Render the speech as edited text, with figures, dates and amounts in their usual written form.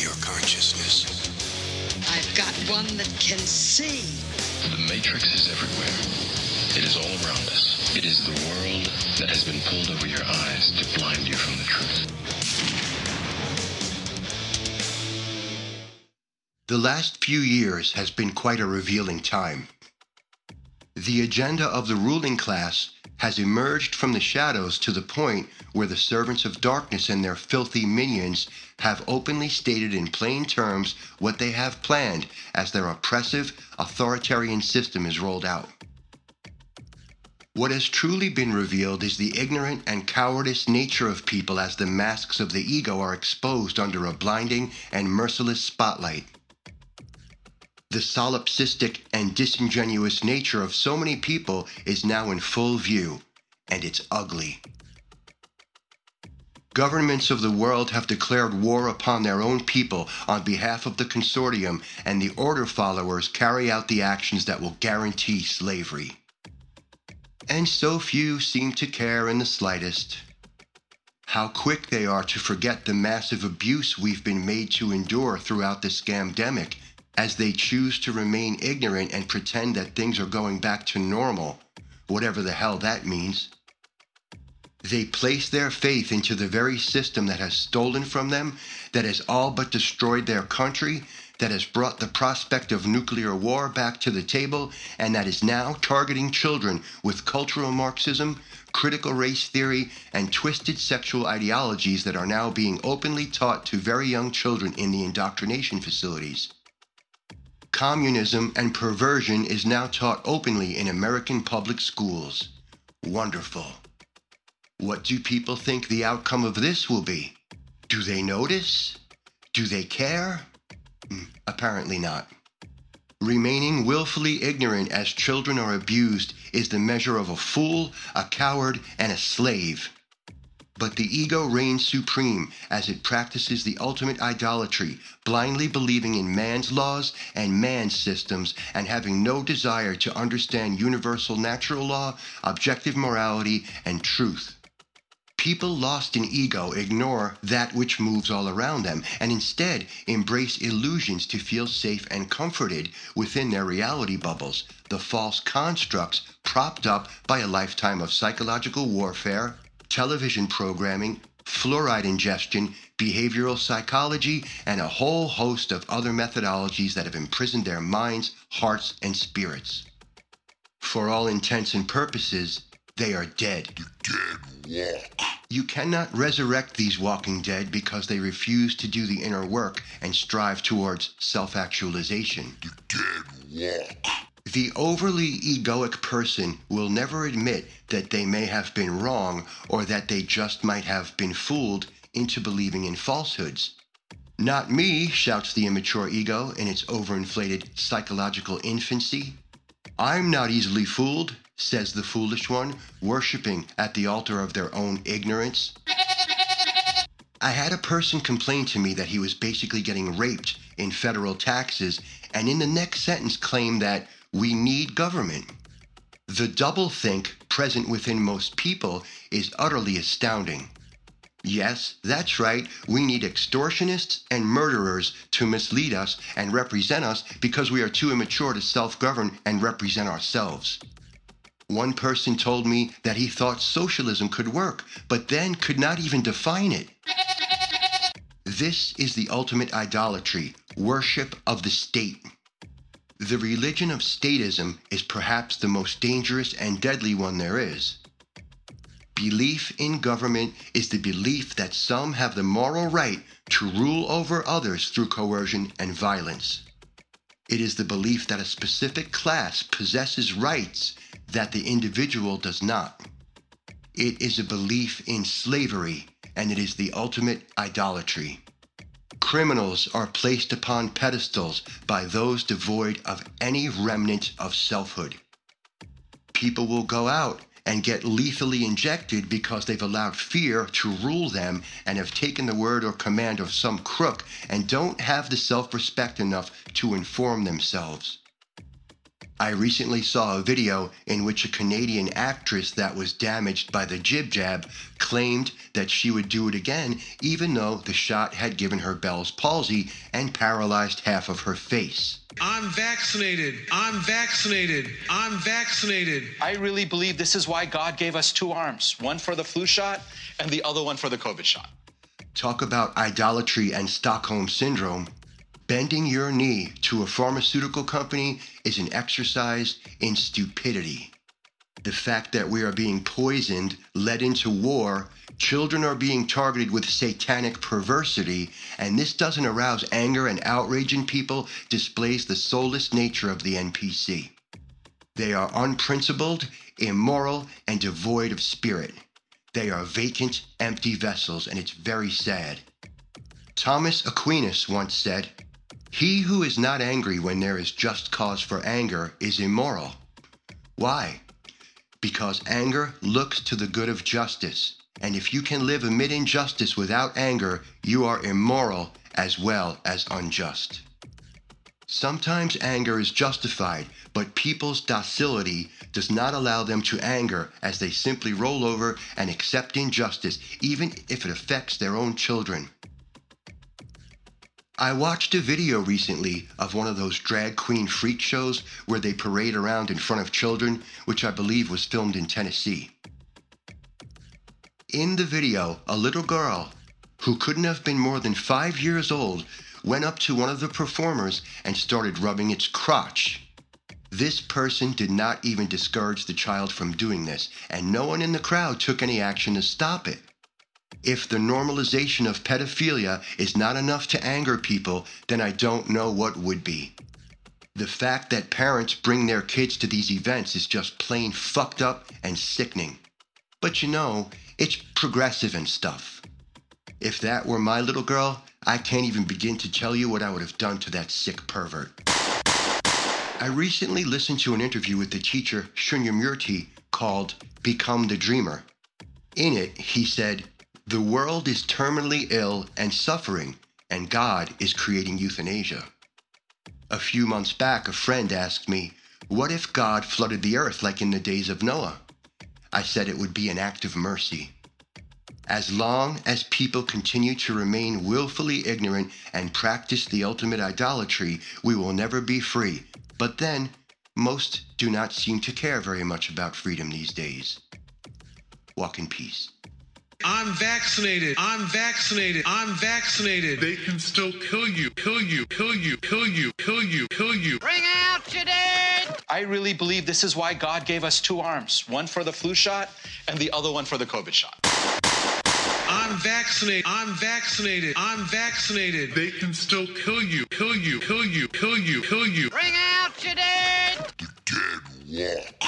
your consciousness. I've got one that can see. The Matrix is everywhere. It is all around us. It is the world that has been pulled over your eyes to blind you from the truth. The last few years has been quite a revealing time. The agenda of the ruling class has emerged from the shadows to the point where the servants of darkness and their filthy minions have openly stated in plain terms what they have planned as their oppressive, authoritarian system is rolled out. What has truly been revealed is the ignorant and cowardice nature of people as the masks of the ego are exposed under a blinding and merciless spotlight. The solipsistic and disingenuous nature of so many people is now in full view, and it's ugly. Governments of the world have declared war upon their own people on behalf of the consortium, and the order followers carry out the actions that will guarantee slavery. And so few seem to care in the slightest. How quick they are to forget the massive abuse we've been made to endure throughout the scamdemic, as they choose to remain ignorant and pretend that things are going back to normal, whatever the hell that means. They place their faith into the very system that has stolen from them, that has all but destroyed their country, that has brought the prospect of nuclear war back to the table, and that is now targeting children with cultural Marxism, critical race theory, and twisted sexual ideologies that are now being openly taught to very young children in the indoctrination facilities. Communism and perversion is now taught openly in American public schools. Wonderful. What do people think the outcome of this will be? Do they notice? Do they care? Apparently not. Remaining willfully ignorant as children are abused is the measure of a fool, a coward, and a slave. But the ego reigns supreme as it practices the ultimate idolatry, blindly believing in man's laws and man's systems and having no desire to understand universal natural law, objective morality, and truth. People lost in ego ignore that which moves all around them and instead embrace illusions to feel safe and comforted within their reality bubbles, the false constructs propped up by a lifetime of psychological warfare, television programming, fluoride ingestion, behavioral psychology, and a whole host of other methodologies that have imprisoned their minds, hearts, and spirits. For all intents and purposes, they are dead. The dead walk. You cannot resurrect these walking dead because they refuse to do the inner work and strive towards self-actualization. The dead walk. The overly egoic person will never admit that they may have been wrong or that they just might have been fooled into believing in falsehoods. Not me, shouts the immature ego in its overinflated psychological infancy. I'm not easily fooled, says the foolish one, worshipping at the altar of their own ignorance. I had a person complain to me that he was basically getting raped in federal taxes, and in the next sentence claim that we need government. The doublethink present within most people is utterly astounding. Yes, that's right, we need extortionists and murderers to mislead us and represent us because we are too immature to self-govern and represent ourselves. One person told me that he thought socialism could work, but then could not even define it. This is the ultimate idolatry, worship of the state. The religion of statism is perhaps the most dangerous and deadly one there is. Belief in government is the belief that some have the moral right to rule over others through coercion and violence. It is the belief that a specific class possesses rights that the individual does not. It is a belief in slavery, and it is the ultimate idolatry. Criminals are placed upon pedestals by those devoid of any remnant of selfhood. People will go out and get lethally injected because they've allowed fear to rule them and have taken the word or command of some crook and don't have the self-respect enough to inform themselves. I recently saw a video in which a Canadian actress that was damaged by the jib jab claimed that she would do it again even though the shot had given her Bell's palsy and paralyzed half of her face. I'm vaccinated. I'm vaccinated. I'm vaccinated. I really believe this is why God gave us two arms, one for the flu shot and the other one for the COVID shot. Talk about idolatry and Stockholm Syndrome. Bending your knee to a pharmaceutical company is an exercise in stupidity. The fact that we are being poisoned, led into war, children are being targeted with satanic perversity, and this doesn't arouse anger and outrage in people displays the soulless nature of the NPC. They are unprincipled, immoral, and devoid of spirit. They are vacant, empty vessels, and it's very sad. Thomas Aquinas once said, "He who is not angry when there is just cause for anger is immoral." Why? Because anger looks to the good of justice, and if you can live amid injustice without anger, you are immoral as well as unjust. Sometimes anger is justified, but people's docility does not allow them to anger as they simply roll over and accept injustice, even if it affects their own children. I watched a video recently of one of those drag queen freak shows where they parade around in front of children, which I believe was filmed in Tennessee. In the video, a little girl, who couldn't have been more than 5 years old, went up to one of the performers and started rubbing its crotch. This person did not even discourage the child from doing this, and no one in the crowd took any action to stop it. If the normalization of pedophilia is not enough to anger people, then I don't know what would be. The fact that parents bring their kids to these events is just plain fucked up and sickening. But you know, it's progressive and stuff. If that were my little girl, I can't even begin to tell you what I would have done to that sick pervert. I recently listened to an interview with the teacher Shunyamurti called Become the Dreamer. In it, he said, "The world is terminally ill and suffering, and God is creating euthanasia." A few months back, a friend asked me, "What if God flooded the earth like in the days of Noah?" I said it would be an act of mercy. As long as people continue to remain willfully ignorant and practice the ultimate idolatry, we will never be free. But then, most do not seem to care very much about freedom these days. Walk in peace. I'm vaccinated. I'm vaccinated. I'm vaccinated. They can still kill you, kill you, kill you, kill you, kill you, kill you. Bring out your dead! I really believe this is why God gave us two arms, one for the flu shot and the other one for the COVID shot. I'm vaccinated. I'm vaccinated. I'm vaccinated. They can still kill you, kill you, kill you, kill you, kill you. Bring out your dead! The dead walk.